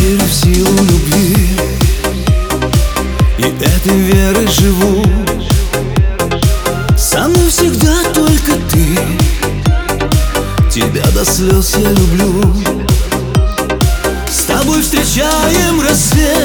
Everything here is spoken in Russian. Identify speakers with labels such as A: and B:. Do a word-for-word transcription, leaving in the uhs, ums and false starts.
A: верю в силу любви, и этой верой живу. Со мной всегда только ты, тебя до слез я люблю. С тобой встречаем рассвет,